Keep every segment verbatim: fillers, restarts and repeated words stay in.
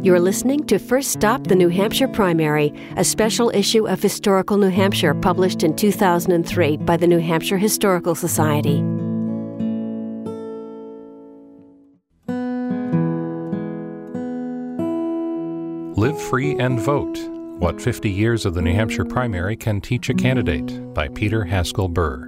You're listening to First Stop the New Hampshire Primary, a special issue of Historical New Hampshire published in two thousand three by the New Hampshire Historical Society. Live Free and Vote: What fifty Years of the New Hampshire Primary Can Teach a Candidate by Peter Haskell Burr.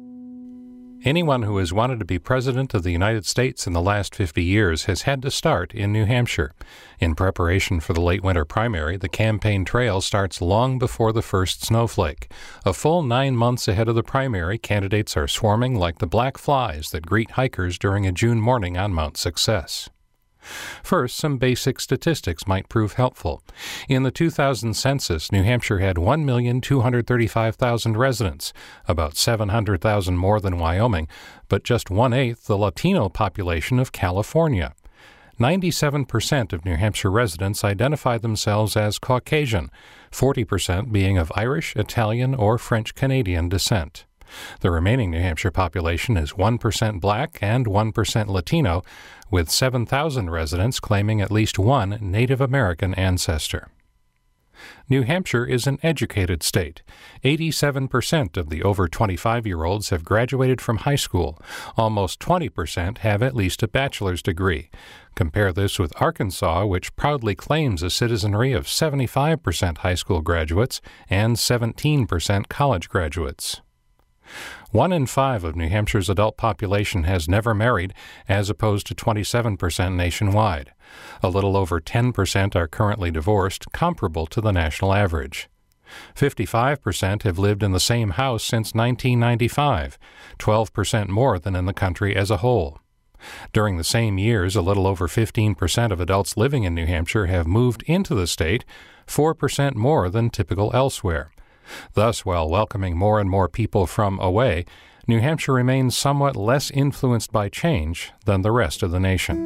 Anyone who has wanted to be President of the United States in the last fifty years has had to start in New Hampshire. In preparation for the late winter primary, the campaign trail starts long before the first snowflake. A full nine months ahead of the primary, candidates are swarming like the black flies that greet hikers during a June morning on Mount Success. First, some basic statistics might prove helpful. In the two thousand census, New Hampshire had one million two hundred thirty-five thousand residents, about seven hundred thousand more than Wyoming, but just one-eighth the Latino population of California. ninety-seven percent of New Hampshire residents identify themselves as Caucasian, forty percent being of Irish, Italian, or French-Canadian descent. The remaining New Hampshire population is one percent Black and one percent Latino, with seven thousand residents claiming at least one Native American ancestor. New Hampshire is an educated state. eighty-seven percent of the over twenty-five-year-olds have graduated from high school. Almost twenty percent have at least a bachelor's degree. Compare this with Arkansas, which proudly claims a citizenry of seventy-five percent high school graduates and seventeen percent college graduates. One in five of New Hampshire's adult population has never married, as opposed to twenty-seven percent nationwide. A little over ten percent are currently divorced, comparable to the national average. fifty-five percent have lived in the same house since nineteen ninety-five, twelve percent more than in the country as a whole. During the same years, a little over fifteen percent of adults living in New Hampshire have moved into the state, four percent more than typical elsewhere. Thus, while welcoming more and more people from away, New Hampshire remains somewhat less influenced by change than the rest of the nation.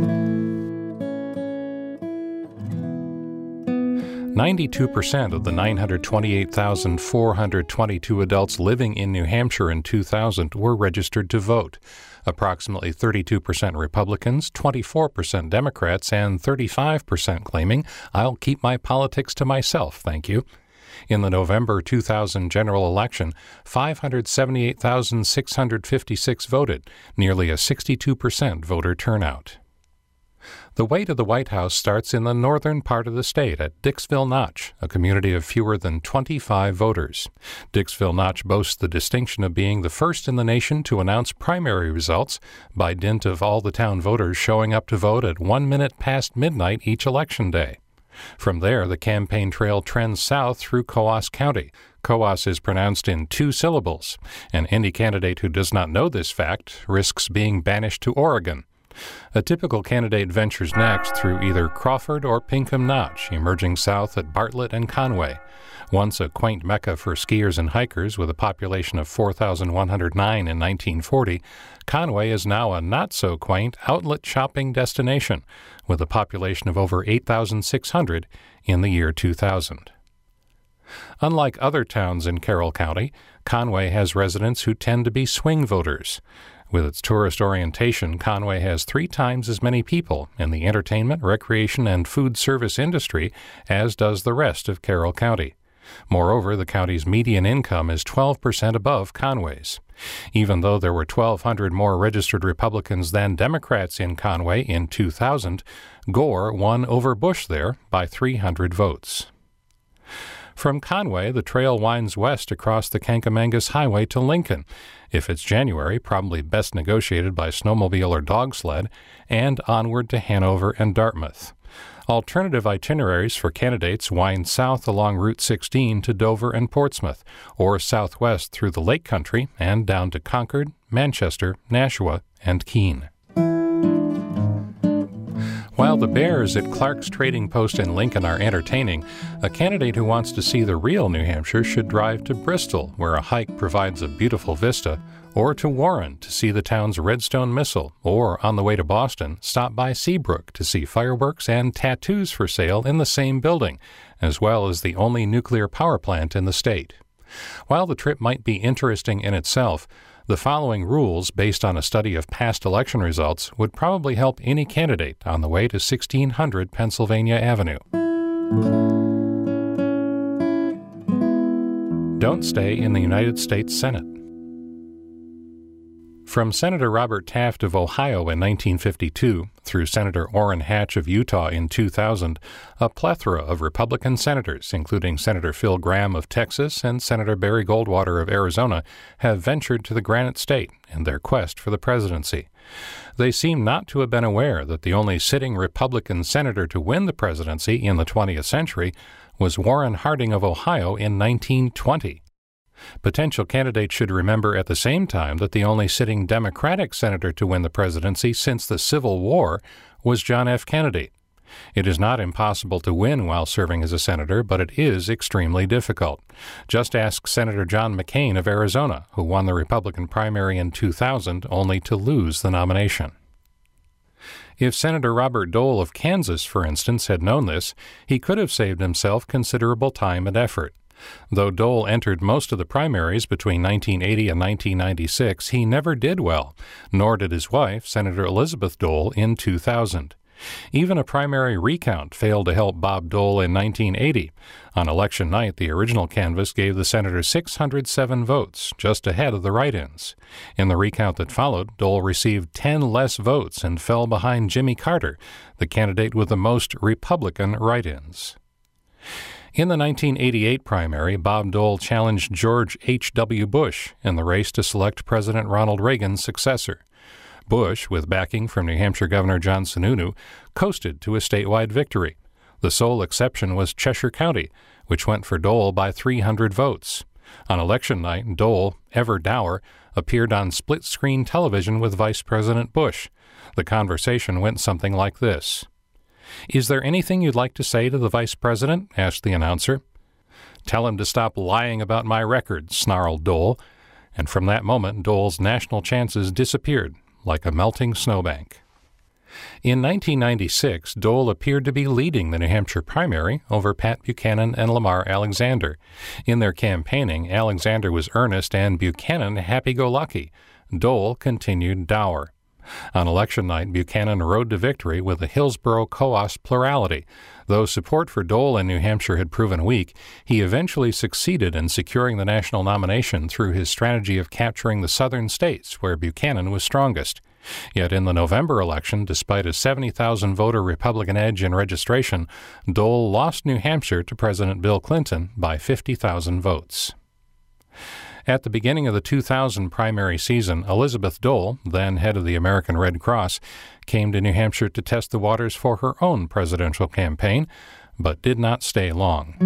ninety-two percent of the nine hundred twenty-eight thousand four hundred twenty-two adults living in New Hampshire in two thousand were registered to vote. Approximately thirty-two percent Republicans, twenty-four percent Democrats, and thirty-five percent claiming, "I'll keep my politics to myself, thank you." In the November two thousand general election, five hundred seventy-eight thousand six hundred fifty-six voted, nearly a sixty-two percent voter turnout. The way to the White House starts in the northern part of the state at Dixville Notch, a community of fewer than twenty-five voters. Dixville Notch boasts the distinction of being the first in the nation to announce primary results by dint of all the town voters showing up to vote at one minute past midnight each election day. From there, the campaign trail trends south through Coos County. Coos is pronounced in two syllables, and any candidate who does not know this fact risks being banished to Oregon. A typical candidate ventures next through either Crawford or Pinkham Notch, emerging south at Bartlett and Conway. Once a quaint mecca for skiers and hikers with a population of four thousand one hundred nine in nineteen forty, Conway is now a not-so-quaint outlet shopping destination with a population of over eight thousand six hundred in the year two thousand. Unlike other towns in Carroll County, Conway has residents who tend to be swing voters. With its tourist orientation, Conway has three times as many people in the entertainment, recreation, and food service industry as does the rest of Carroll County. Moreover, the county's median income is twelve percent above Conway's. Even though there were twelve hundred more registered Republicans than Democrats in Conway in two thousand, Gore won over Bush there by three hundred votes. From Conway, the trail winds west across the Kankamangas Highway to Lincoln, if it's January, probably best negotiated by snowmobile or dog sled, and onward to Hanover and Dartmouth. Alternative itineraries for candidates wind south along Route sixteen to Dover and Portsmouth, or southwest through the Lake Country and down to Concord, Manchester, Nashua, and Keene. While the bears at Clark's Trading Post in Lincoln are entertaining, a candidate who wants to see the real New Hampshire should drive to Bristol, where a hike provides a beautiful vista, or to Warren to see the town's Redstone Missile, or, on the way to Boston, stop by Seabrook to see fireworks and tattoos for sale in the same building, as well as the only nuclear power plant in the state. While the trip might be interesting in itself, The following rules, based on a study of past election results, would probably help any candidate on the way to sixteen hundred Pennsylvania Avenue. Don't stay in the United States Senate. From Senator Robert Taft of Ohio in nineteen fifty-two through Senator Orrin Hatch of Utah in two thousand, a plethora of Republican senators, including Senator Phil Gramm of Texas and Senator Barry Goldwater of Arizona, have ventured to the Granite State in their quest for the presidency. They seem not to have been aware that the only sitting Republican senator to win the presidency in the twentieth century was Warren Harding of Ohio in nineteen twenty. Potential candidates should remember at the same time that the only sitting Democratic senator to win the presidency since the Civil War was John F. Kennedy. It is not impossible to win while serving as a senator, but it is extremely difficult. Just ask Senator John McCain of Arizona, who won the Republican primary in two thousand only to lose the nomination. If Senator Robert Dole of Kansas, for instance, had known this, he could have saved himself considerable time and effort. Though Dole entered most of the primaries between nineteen eighty and nineteen ninety-six, he never did well, nor did his wife, Senator Elizabeth Dole, in two thousand. Even a primary recount failed to help Bob Dole in nineteen eighty. On election night, the original canvass gave the senator six hundred seven votes, just ahead of the write-ins. In the recount that followed, Dole received ten less votes and fell behind Jimmy Carter, the candidate with the most Republican write-ins. In the nineteen eighty-eight primary, Bob Dole challenged George H W. Bush in the race to select President Ronald Reagan's successor. Bush, with backing from New Hampshire Governor John Sununu, coasted to a statewide victory. The sole exception was Cheshire County, which went for Dole by three hundred votes. On election night, Dole, ever dour, appeared on split-screen television with Vice President Bush. The conversation went something like this. "Is there anything you'd like to say to the vice president?" asked the announcer. "Tell him to stop lying about my record," snarled Dole, and from that moment Dole's national chances disappeared like a melting snowbank. In nineteen ninety-six, Dole appeared to be leading the New Hampshire primary over Pat Buchanan and Lamar Alexander. In their campaigning, Alexander was earnest and Buchanan happy-go-lucky. Dole continued dour. On election night, Buchanan rode to victory with a Hillsborough-Coos plurality. Though support for Dole in New Hampshire had proven weak, he eventually succeeded in securing the national nomination through his strategy of capturing the southern states where Buchanan was strongest. Yet in the November election, despite a seventy thousand voter Republican edge in registration, Dole lost New Hampshire to President Bill Clinton by fifty thousand votes. At the beginning of the two thousand primary season, Elizabeth Dole, then head of the American Red Cross, came to New Hampshire to test the waters for her own presidential campaign, but did not stay long.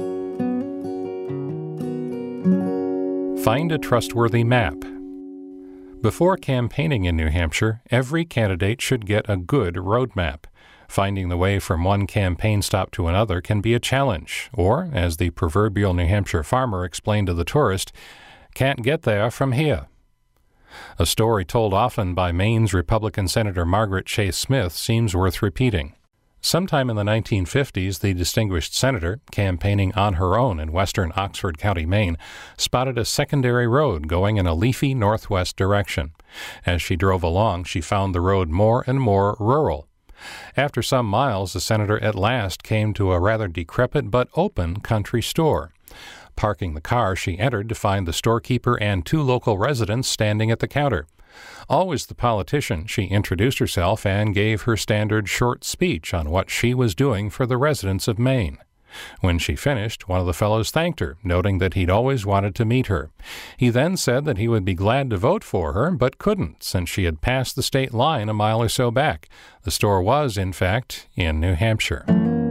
Find a trustworthy map. Before campaigning in New Hampshire, every candidate should get a good road map. Finding the way from one campaign stop to another can be a challenge, or, as the proverbial New Hampshire farmer explained to the tourist, "Can't get there from here." A story told often by Maine's Republican Senator Margaret Chase Smith seems worth repeating. Sometime in the nineteen fifties, the distinguished senator, campaigning on her own in western Oxford County, Maine, spotted a secondary road going in a leafy northwest direction. As she drove along, she found the road more and more rural. After some miles, the senator at last came to a rather decrepit but open country store. Parking the car, she entered to find the storekeeper and two local residents standing at the counter. Always the politician, she introduced herself and gave her standard short speech on what she was doing for the residents of Maine. When she finished, one of the fellows thanked her, noting that he'd always wanted to meet her. He then said that he would be glad to vote for her, but couldn't, since she had passed the state line a mile or so back. The store was, in fact, in New Hampshire.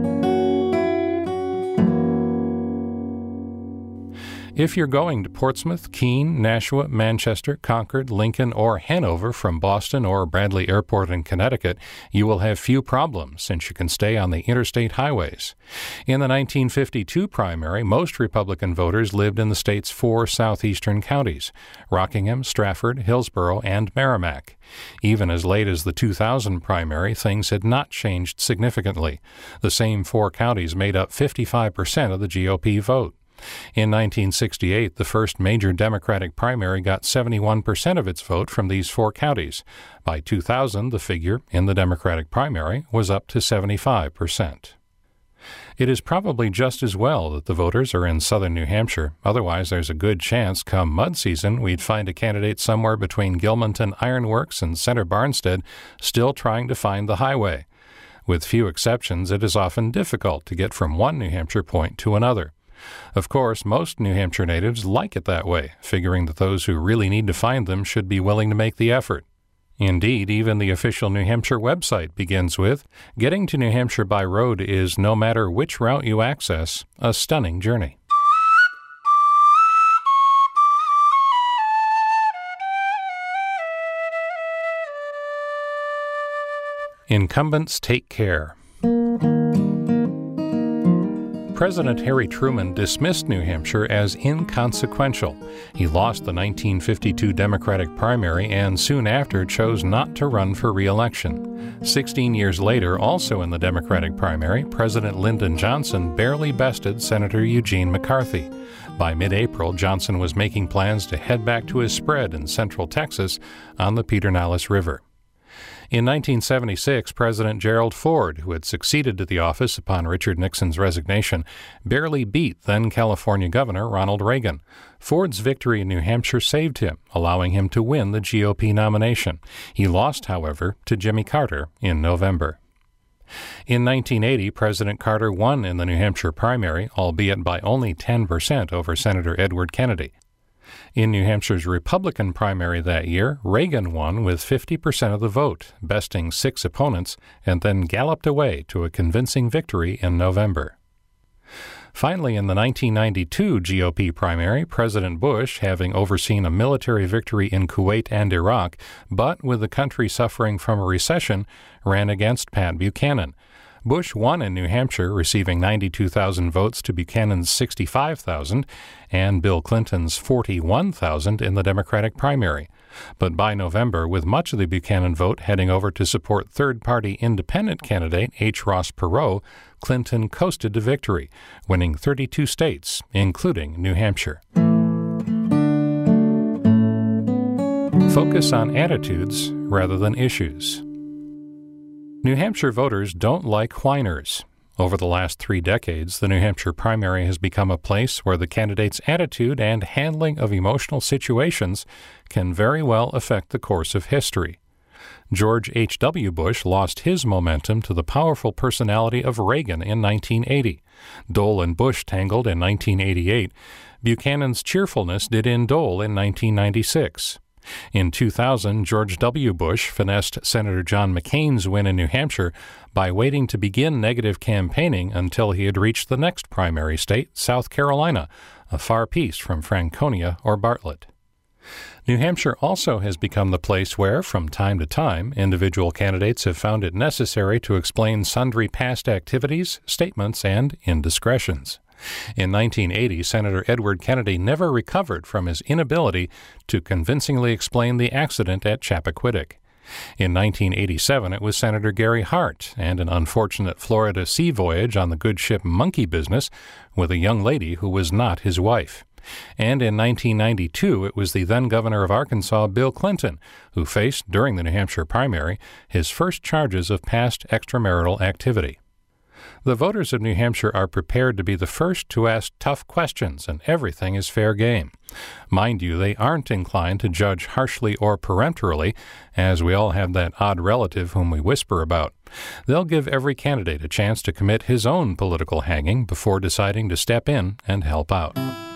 If you're going to Portsmouth, Keene, Nashua, Manchester, Concord, Lincoln, or Hanover from Boston or Bradley Airport in Connecticut, you will have few problems since you can stay on the interstate highways. In the nineteen fifty-two primary, most Republican voters lived in the state's four southeastern counties: Rockingham, Strafford, Hillsborough, and Merrimack. Even as late as the two thousand primary, things had not changed significantly. The same four counties made up fifty-five percent of the G O P vote. In nineteen sixty-eight, the first major Democratic primary got seventy-one percent of its vote from these four counties. By two thousand, the figure in the Democratic primary was up to seventy-five percent. It is probably just as well that the voters are in southern New Hampshire. Otherwise, there's a good chance come mud season we'd find a candidate somewhere between Gilmanton Ironworks and Center Barnstead still trying to find the highway. With few exceptions, it is often difficult to get from one New Hampshire point to another. Of course, most New Hampshire natives like it that way, figuring that those who really need to find them should be willing to make the effort. Indeed, even the official New Hampshire website begins with, "Getting to New Hampshire by road is, no matter which route you access, a stunning journey." Incumbents take care. President Harry Truman dismissed New Hampshire as inconsequential. He lost the nineteen fifty-two Democratic primary and soon after chose not to run for re-election. Sixteen years later, also in the Democratic primary, President Lyndon Johnson barely bested Senator Eugene McCarthy. By mid-April, Johnson was making plans to head back to his spread in central Texas on the Pedernales River. In nineteen seventy-six, President Gerald Ford, who had succeeded to the office upon Richard Nixon's resignation, barely beat then-California Governor Ronald Reagan. Ford's victory in New Hampshire saved him, allowing him to win the G O P nomination. He lost, however, to Jimmy Carter in November. In nineteen eighty, President Carter won in the New Hampshire primary, albeit by only ten percent over Senator Edward Kennedy. In New Hampshire's Republican primary that year, Reagan won with fifty percent of the vote, besting six opponents, and then galloped away to a convincing victory in November. Finally, in the nineteen ninety-two G O P primary, President Bush, having overseen a military victory in Kuwait and Iraq, but with the country suffering from a recession, ran against Pat Buchanan. Bush won in New Hampshire, receiving ninety-two thousand votes to Buchanan's sixty-five thousand, and Bill Clinton's forty-one thousand in the Democratic primary. But by November, with much of the Buchanan vote heading over to support third-party independent candidate H. Ross Perot, Clinton coasted to victory, winning thirty-two states, including New Hampshire. Focus on attitudes rather than issues. New Hampshire voters don't like whiners. Over the last three decades, the New Hampshire primary has become a place where the candidate's attitude and handling of emotional situations can very well affect the course of history. George H W Bush lost his momentum to the powerful personality of Reagan in nineteen eighty. Dole and Bush tangled in nineteen eighty-eight. Buchanan's cheerfulness did in Dole in nineteen ninety-six. In two thousand, George W. Bush finessed Senator John McCain's win in New Hampshire by waiting to begin negative campaigning until he had reached the next primary state, South Carolina, a far piece from Franconia or Bartlett. New Hampshire also has become the place where, from time to time, individual candidates have found it necessary to explain sundry past activities, statements, and indiscretions. In nineteen eighty, Senator Edward Kennedy never recovered from his inability to convincingly explain the accident at Chappaquiddick. In nineteen eighty-seven, it was Senator Gary Hart and an unfortunate Florida sea voyage on the good ship Monkey Business with a young lady who was not his wife. And in nineteen ninety-two, it was the then-governor of Arkansas, Bill Clinton, who faced, during the New Hampshire primary, his first charges of past extramarital activity. The voters of New Hampshire are prepared to be the first to ask tough questions, and everything is fair game. Mind you, they aren't inclined to judge harshly or peremptorily, as we all have that odd relative whom we whisper about. They'll give every candidate a chance to commit his own political hanging before deciding to step in and help out.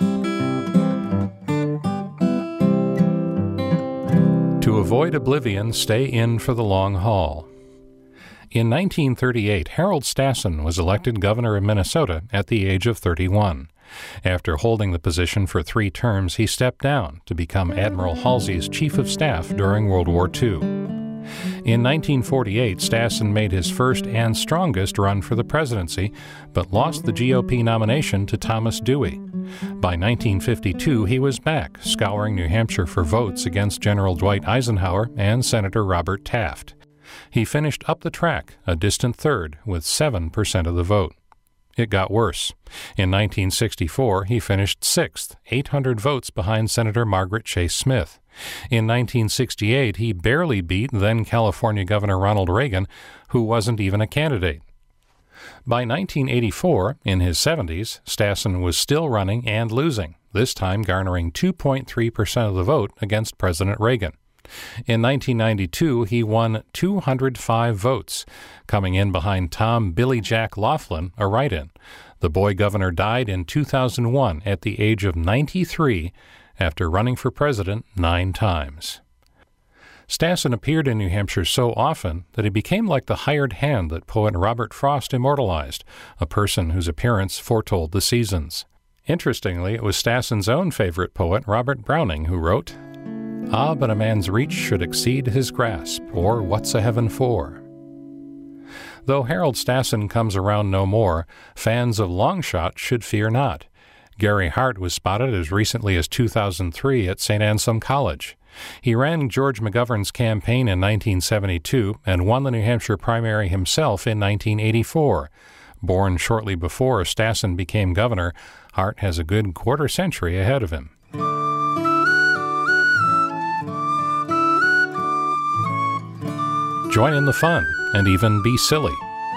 To avoid oblivion, stay in for the long haul. In nineteen thirty-eight, Harold Stassen was elected governor of Minnesota at the age of thirty-one. After holding the position for three terms, he stepped down to become Admiral Halsey's chief of staff during World War Two. In nineteen forty-eight, Stassen made his first and strongest run for the presidency, but lost the G O P nomination to Thomas Dewey. By nineteen fifty-two, he was back, scouring New Hampshire for votes against General Dwight Eisenhower and Senator Robert Taft. He finished up the track, a distant third, with seven percent of the vote. It got worse. In nineteen sixty-four, he finished sixth, eight hundred votes behind Senator Margaret Chase Smith. In nineteen sixty-eight, he barely beat then California Governor Ronald Reagan, who wasn't even a candidate. By nineteen eighty-four, in his seventies, Stassen was still running and losing, this time garnering two point three percent of the vote against President Reagan. In nineteen ninety-two, he won two hundred five votes, coming in behind Tom Billy Jack Laughlin, a write-in. The boy governor died in two thousand one at the age of ninety-three after running for president nine times. Stassen appeared in New Hampshire so often that he became like the hired hand that poet Robert Frost immortalized, a person whose appearance foretold the seasons. Interestingly, it was Stassen's own favorite poet, Robert Browning, who wrote, "Ah, but a man's reach should exceed his grasp, or what's a heaven for?" Though Harold Stassen comes around no more, fans of Longshot should fear not. Gary Hart was spotted as recently as two thousand three at Saint Anselm College. He ran George McGovern's campaign in nineteen seventy-two and won the New Hampshire primary himself in nineteen eighty-four. Born shortly before Stassen became governor, Hart has a good quarter century ahead of him. Join in the fun and even be silly.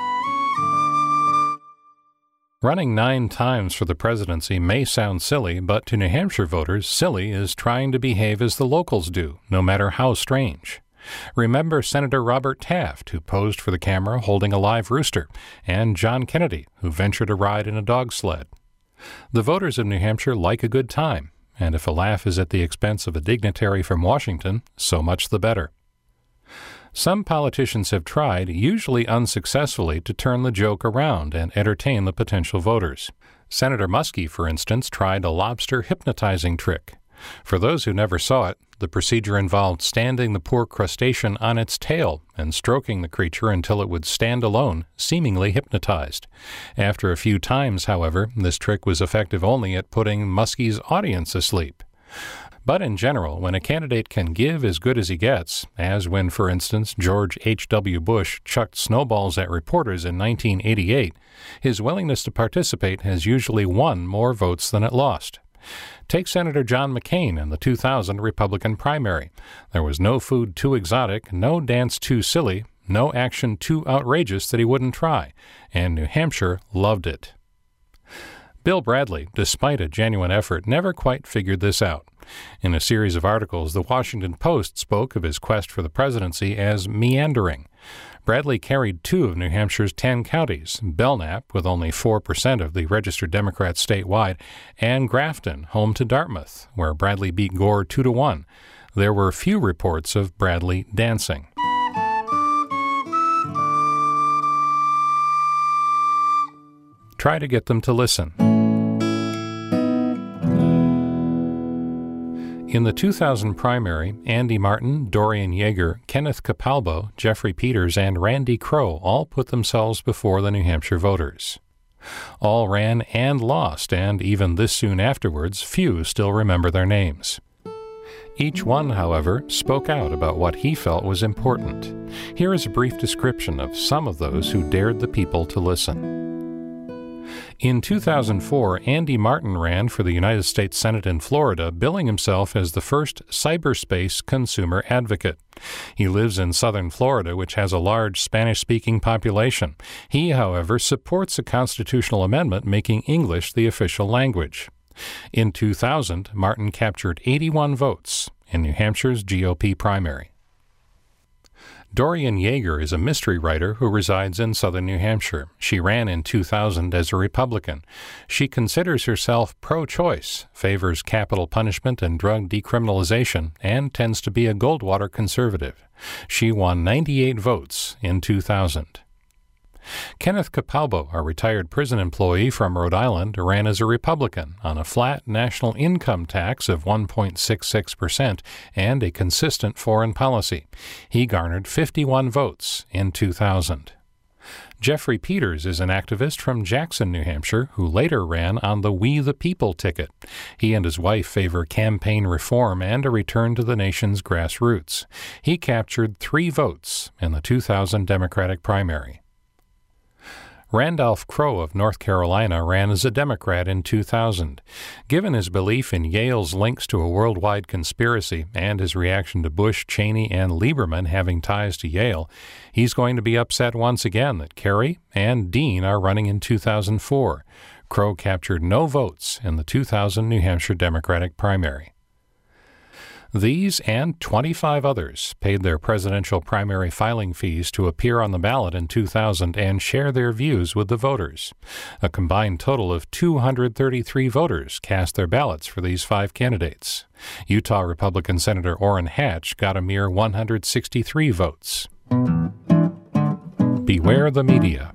Running nine times for the presidency may sound silly, but to New Hampshire voters, silly is trying to behave as the locals do, no matter how strange. Remember Senator Robert Taft, who posed for the camera holding a live rooster, and John Kennedy, who ventured a ride in a dog sled. The voters of New Hampshire like a good time, and if a laugh is at the expense of a dignitary from Washington, so much the better. Some politicians have tried, usually unsuccessfully, to turn the joke around and entertain the potential voters. Senator Muskie, for instance, tried a lobster hypnotizing trick. For those who never saw it, the procedure involved standing the poor crustacean on its tail and stroking the creature until it would stand alone, seemingly hypnotized. After a few times, however, this trick was effective only at putting Muskie's audience asleep. But in general, when a candidate can give as good as he gets, as when, for instance, George H W. Bush chucked snowballs at reporters in nineteen eighty-eight, his willingness to participate has usually won more votes than it lost. Take Senator John McCain in the two thousand Republican primary. There was no food too exotic, no dance too silly, no action too outrageous that he wouldn't try, and New Hampshire loved it. Bill Bradley, despite a genuine effort, never quite figured this out. In a series of articles, the Washington Post spoke of his quest for the presidency as meandering. Bradley carried two of New Hampshire's ten counties, Belknap, with only four percent of the registered Democrats statewide, and Grafton, home to Dartmouth, where Bradley beat Gore two to one. There were few reports of Bradley dancing. Try to get them to listen. In the two thousand primary, Andy Martin, Dorian Yeager, Kenneth Capalbo, Jeffrey Peters, and Randy Crowe all put themselves before the New Hampshire voters. All ran and lost, and even this soon afterwards, few still remember their names. Each one, however, spoke out about what he felt was important. Here is a brief description of some of those who dared the people to listen. In two thousand four, Andy Martin ran for the United States Senate in Florida, billing himself as the first cyberspace consumer advocate. He lives in southern Florida, which has a large Spanish-speaking population. He, however, supports a constitutional amendment making English the official language. In two thousand, Martin captured eighty-one votes in New Hampshire's G O P primary. Dorian Yeager is a mystery writer who resides in southern New Hampshire. She ran in two thousand as a Republican. She considers herself pro-choice, favors capital punishment and drug decriminalization, and tends to be a Goldwater conservative. She won ninety-eight votes in two thousand. Kenneth Capalbo, a retired prison employee from Rhode Island, ran as a Republican on a flat national income tax of one point six six percent and a consistent foreign policy. He garnered fifty-one votes in two thousand. Jeffrey Peters is an activist from Jackson, New Hampshire, who later ran on the We the People ticket. He and his wife favor campaign reform and a return to the nation's grassroots. He captured three votes in the two thousand Democratic primary. Randolph Crowe of North Carolina ran as a Democrat in two thousand. Given his belief in Yale's links to a worldwide conspiracy and his reaction to Bush, Cheney, and Lieberman having ties to Yale, he's going to be upset once again that Kerry and Dean are running in two thousand four. Crowe captured no votes in the two thousand New Hampshire Democratic primary. These and twenty-five others paid their presidential primary filing fees to appear on the ballot in two thousand and share their views with the voters. A combined total of two hundred thirty-three voters cast their ballots for these five candidates. Utah Republican Senator Orrin Hatch got a mere one hundred sixty-three votes. Beware the media.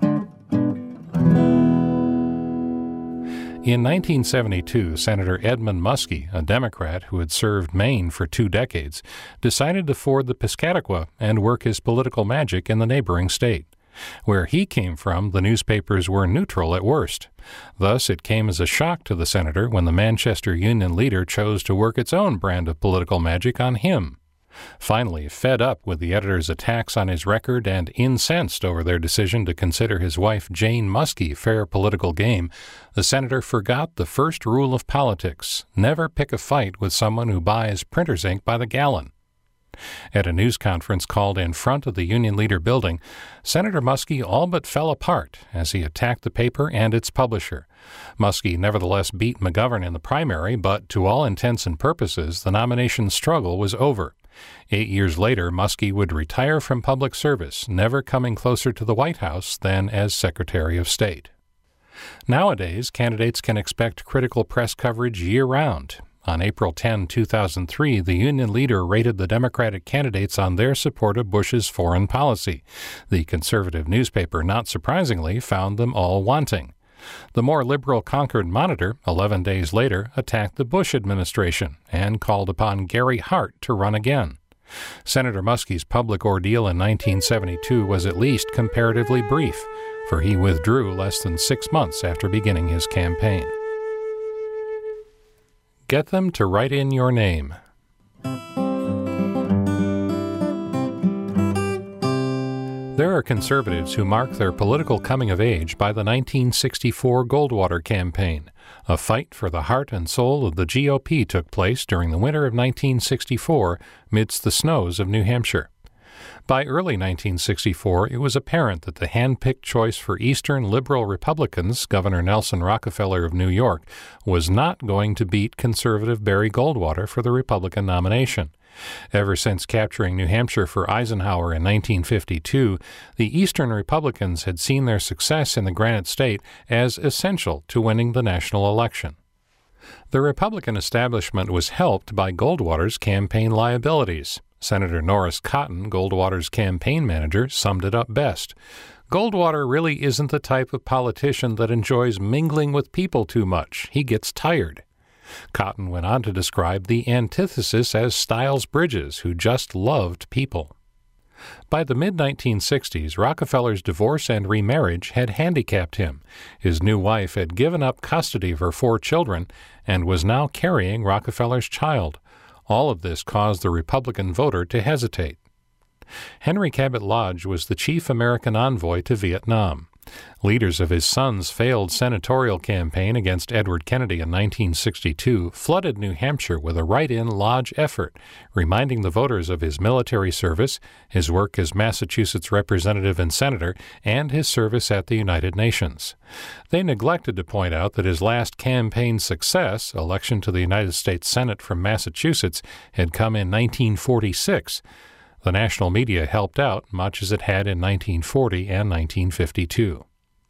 In nineteen seventy-two, Senator Edmund Muskie, a Democrat who had served Maine for two decades, decided to ford the Piscataqua and work his political magic in the neighboring state. Where he came from, the newspapers were neutral at worst. Thus, it came as a shock to the senator when the Manchester Union Leader chose to work its own brand of political magic on him. Finally, fed up with the editor's attacks on his record and incensed over their decision to consider his wife Jane Muskie fair political game, the senator forgot the first rule of politics: never pick a fight with someone who buys printer's ink by the gallon. At a news conference called in front of the Union Leader building, Senator Muskie all but fell apart as he attacked the paper and its publisher. Muskie nevertheless beat McGovern in the primary, but to all intents and purposes, the nomination struggle was over. Eight years later, Muskie would retire from public service, never coming closer to the White House than as Secretary of State. Nowadays, candidates can expect critical press coverage year-round. On April tenth, two thousand three, the Union Leader rated the Democratic candidates on their support of Bush's foreign policy. The conservative newspaper, not surprisingly, found them all wanting. The more liberal Concord Monitor, eleven days later, attacked the Bush administration and called upon Gary Hart to run again. Senator Muskie's public ordeal in nineteen seventy-two was at least comparatively brief, for he withdrew less than six months after beginning his campaign. Get them to write in your name. There are conservatives who mark their political coming of age by the nineteen sixty-four Goldwater campaign. A fight for the heart and soul of the G O P took place during the winter of nineteen sixty-four midst the snows of New Hampshire. By early nineteen sixty-four, it was apparent that the hand-picked choice for Eastern liberal Republicans, Governor Nelson Rockefeller of New York, was not going to beat conservative Barry Goldwater for the Republican nomination. Ever since capturing New Hampshire for Eisenhower in nineteen fifty-two, the Eastern Republicans had seen their success in the Granite State as essential to winning the national election. The Republican establishment was helped by Goldwater's campaign liabilities. Senator Norris Cotton, Goldwater's campaign manager, summed it up best. Goldwater really isn't the type of politician that enjoys mingling with people too much. He gets tired. Cotton went on to describe the antithesis as Styles Bridges, who just loved people. By the mid nineteen sixties, Rockefeller's divorce and remarriage had handicapped him. His new wife had given up custody of her four children and was now carrying Rockefeller's child. All of this caused the Republican voter to hesitate. Henry Cabot Lodge was the chief American envoy to Vietnam. Leaders of his son's failed senatorial campaign against Edward Kennedy in nineteen sixty-two flooded New Hampshire with a write-in Lodge effort, reminding the voters of his military service, his work as Massachusetts representative and senator, and his service at the United Nations. They neglected to point out that his last campaign success, election to the United States Senate from Massachusetts, had come in nineteen forty-six. The national media helped out much as it had in nineteen forty and nineteen fifty-two.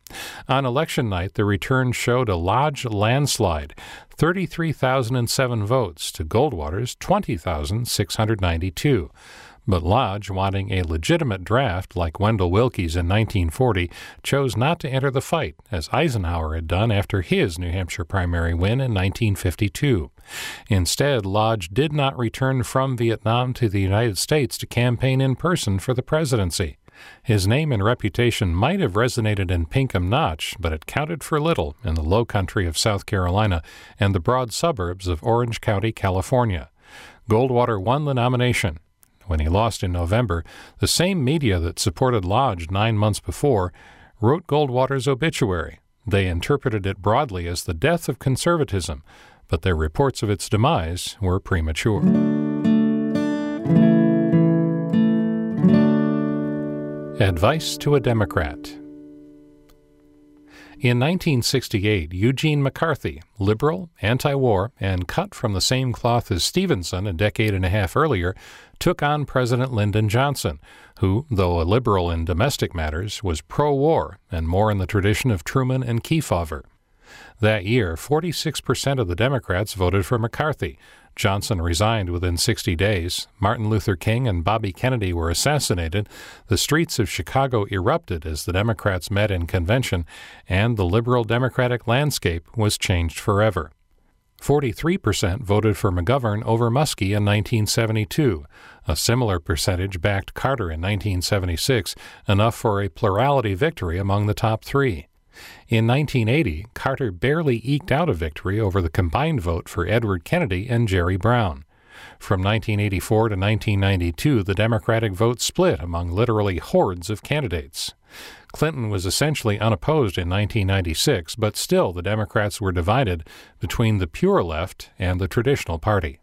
On election night, the return showed a Lodge landslide, thirty-three thousand seven votes to Goldwater's twenty thousand six hundred ninety-two. But Lodge, wanting a legitimate draft like Wendell Willkie's in nineteen forty, chose not to enter the fight, as Eisenhower had done after his New Hampshire primary win in nineteen fifty-two. Instead, Lodge did not return from Vietnam to the United States to campaign in person for the presidency. His name and reputation might have resonated in Pinkham Notch, but it counted for little in the low country of South Carolina and the broad suburbs of Orange County, California. Goldwater won the nomination. When he lost in November, the same media that supported Lodge nine months before wrote Goldwater's obituary. They interpreted it broadly as the death of conservatism, but their reports of its demise were premature. Advice to a Democrat. In nineteen sixty-eight, Eugene McCarthy, liberal, anti-war, and cut from the same cloth as Stevenson a decade and a half earlier, took on President Lyndon Johnson, who, though a liberal in domestic matters, was pro-war and more in the tradition of Truman and Kefauver. That year, forty-six percent of the Democrats voted for McCarthy. Johnson resigned within sixty days. Martin Luther King and Bobby Kennedy were assassinated. The streets of Chicago erupted as the Democrats met in convention, and the liberal Democratic landscape was changed forever. forty-three percent voted for McGovern over Muskie in nineteen seventy-two. A similar percentage backed Carter in nineteen seventy-six, enough for a plurality victory among the top three. In nineteen eighty, Carter barely eked out a victory over the combined vote for Edward Kennedy and Jerry Brown. From nineteen eighty-four to nineteen ninety-two, the Democratic vote split among literally hordes of candidates. Clinton was essentially unopposed in nineteen ninety-six, but still the Democrats were divided between the pure left and the traditional party.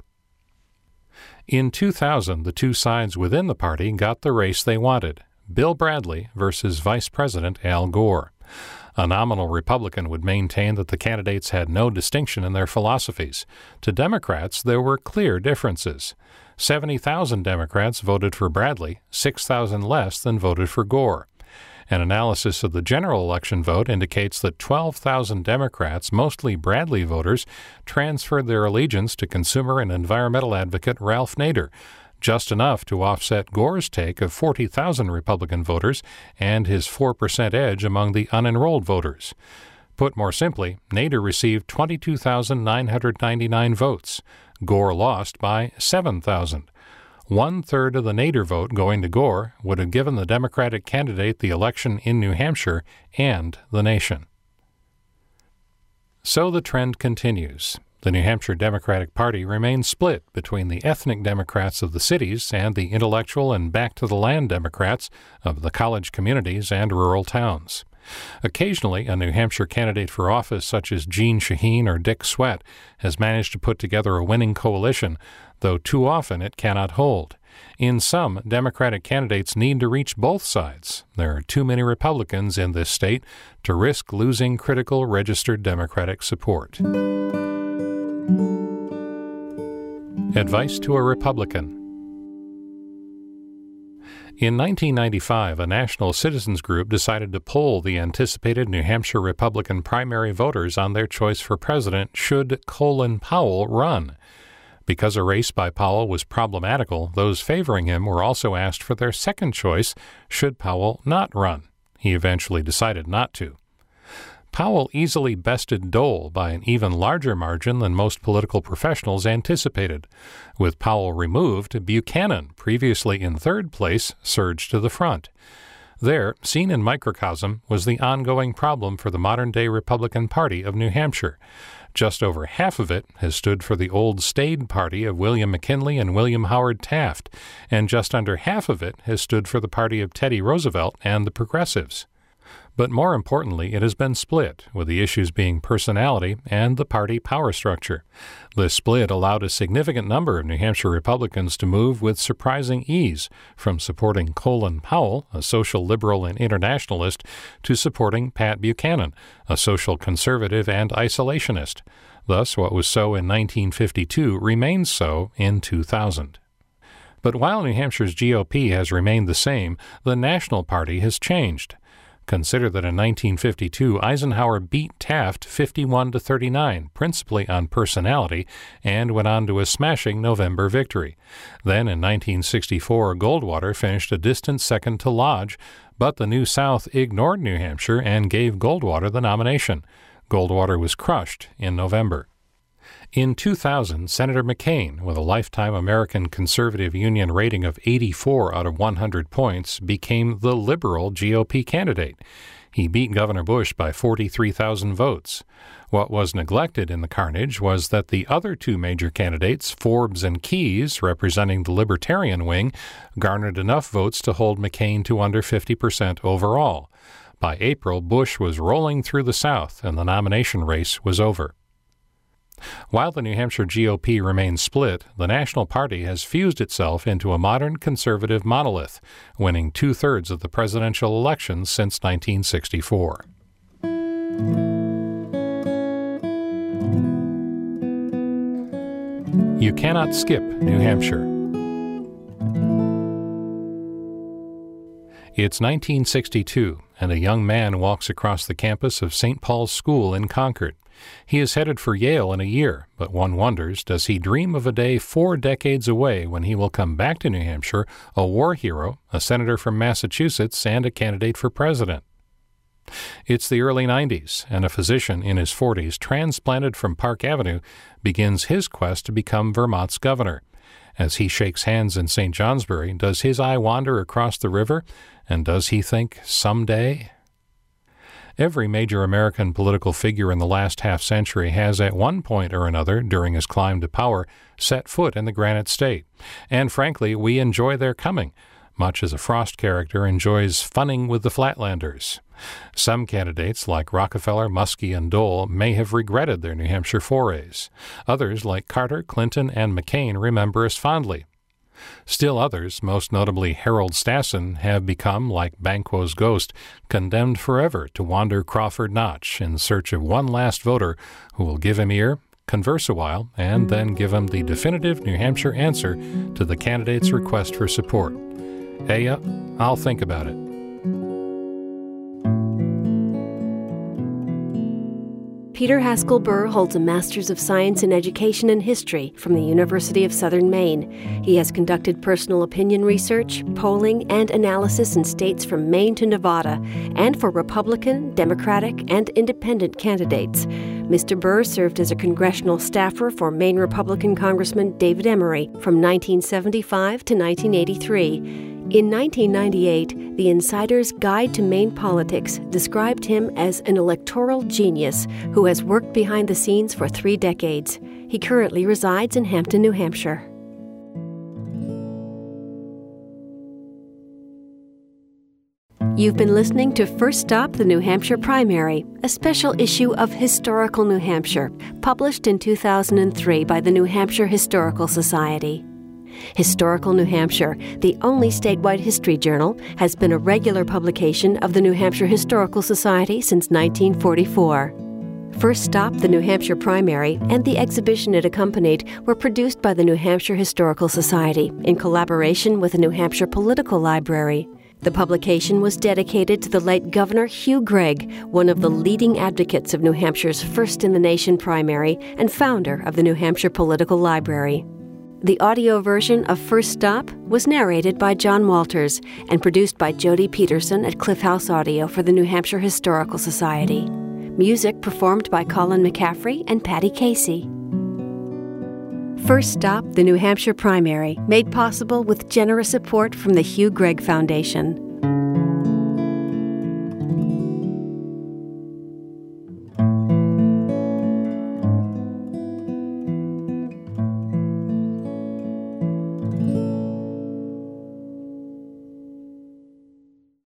In two thousand, the two sides within the party got the race they wanted: Bill Bradley versus Vice President Al Gore. A nominal Republican would maintain that the candidates had no distinction in their philosophies. To Democrats, there were clear differences. seventy thousand Democrats voted for Bradley, six thousand less than voted for Gore. An analysis of the general election vote indicates that twelve thousand Democrats, mostly Bradley voters, transferred their allegiance to consumer and environmental advocate Ralph Nader, just enough to offset Gore's take of forty thousand Republican voters and his four percent edge among the unenrolled voters. Put more simply, Nader received twenty-two thousand nine hundred ninety-nine votes. Gore lost by seven thousand. One-third of the Nader vote going to Gore would have given the Democratic candidate the election in New Hampshire and the nation. So the trend continues. The New Hampshire Democratic Party remains split between the ethnic Democrats of the cities and the intellectual and back-to-the-land Democrats of the college communities and rural towns. Occasionally, a New Hampshire candidate for office such as Jeanne Shaheen or Dick Swett has managed to put together a winning coalition, though too often it cannot hold. In some, Democratic candidates need to reach both sides. There are too many Republicans in this state to risk losing critical registered Democratic support. Advice to a Republican. In nineteen ninety-five, a national citizens group decided to poll the anticipated New Hampshire Republican primary voters on their choice for president should Colin Powell run. Because a race by Powell was problematical, those favoring him were also asked for their second choice should Powell not run. He eventually decided not to. Powell easily bested Dole by an even larger margin than most political professionals anticipated. With Powell removed, Buchanan, previously in third place, surged to the front. There, seen in microcosm, was the ongoing problem for the modern-day Republican Party of New Hampshire. Just over half of it has stood for the old staid party of William McKinley and William Howard Taft, and just under half of it has stood for the party of Teddy Roosevelt and the Progressives. But more importantly, it has been split, with the issues being personality and the party power structure. This split allowed a significant number of New Hampshire Republicans to move with surprising ease from supporting Colin Powell, a social liberal and internationalist, to supporting Pat Buchanan, a social conservative and isolationist. Thus, what was so in nineteen fifty-two remains so in two thousand. But while New Hampshire's G O P has remained the same, the National Party has changed. Consider that in nineteen fifty-two, Eisenhower beat Taft fifty-one to thirty-nine, principally on personality, and went on to a smashing November victory. Then in nineteen sixty-four, Goldwater finished a distant second to Lodge, but the New South ignored New Hampshire and gave Goldwater the nomination. Goldwater was crushed in November. In two thousand, Senator McCain, with a lifetime American Conservative Union rating of eighty-four out of one hundred points, became the liberal G O P candidate. He beat Governor Bush by forty-three thousand votes. What was neglected in the carnage was that the other two major candidates, Forbes and Keyes, representing the Libertarian wing, garnered enough votes to hold McCain to under fifty percent overall. By April, Bush was rolling through the South, and the nomination race was over. While the New Hampshire G O P remains split, the National Party has fused itself into a modern conservative monolith, winning two-thirds of the presidential elections since nineteen sixty-four. You cannot skip New Hampshire. It's nineteen sixty-two, and a young man walks across the campus of Saint Paul's School in Concord. He is headed for Yale in a year, but one wonders, does he dream of a day four decades away when he will come back to New Hampshire, a war hero, a senator from Massachusetts, and a candidate for president? It's the early nineties, and a physician in his forties, transplanted from Park Avenue, begins his quest to become Vermont's governor. As he shakes hands in Saint Johnsbury, does his eye wander across the river, and does he think, someday? Every major American political figure in the last half-century has at one point or another during his climb to power set foot in the Granite State. And frankly, we enjoy their coming, much as a Frost character enjoys funning with the Flatlanders. Some candidates, like Rockefeller, Muskie, and Dole, may have regretted their New Hampshire forays. Others, like Carter, Clinton, and McCain, remember us fondly. Still others, most notably Harold Stassen, have become, like Banquo's ghost, condemned forever to wander Crawford Notch in search of one last voter who will give him ear, converse a while, and then give him the definitive New Hampshire answer to the candidate's request for support. Hey, uh, I'll think about it. Peter Haskell Burr holds a Master's of Science in Education and History from the University of Southern Maine. He has conducted personal opinion research, polling, and analysis in states from Maine to Nevada, and for Republican, Democratic, and Independent candidates. Mister Burr served as a congressional staffer for Maine Republican Congressman David Emery from nineteen seventy-five to nineteen eighty-three. In nineteen ninety-eight, The Insider's Guide to Maine Politics described him as an electoral genius who has worked behind the scenes for three decades. He currently resides in Hampton, New Hampshire. You've been listening to First Stop, the New Hampshire Primary, a special issue of Historical New Hampshire, published in two thousand three by the New Hampshire Historical Society. Historical New Hampshire, the only statewide history journal, has been a regular publication of the New Hampshire Historical Society since nineteen forty-four. First Stop, the New Hampshire Primary, and the exhibition it accompanied were produced by the New Hampshire Historical Society in collaboration with the New Hampshire Political Library. The publication was dedicated to the late Governor Hugh Gregg, one of the leading advocates of New Hampshire's first-in-the-nation primary and founder of the New Hampshire Political Library. The audio version of First Stop was narrated by John Walters and produced by Jody Peterson at Cliff House Audio for the New Hampshire Historical Society. Music performed by Colin McCaffrey and Patty Casey. First Stop, the New Hampshire Primary, made possible with generous support from the Hugh Gregg Foundation.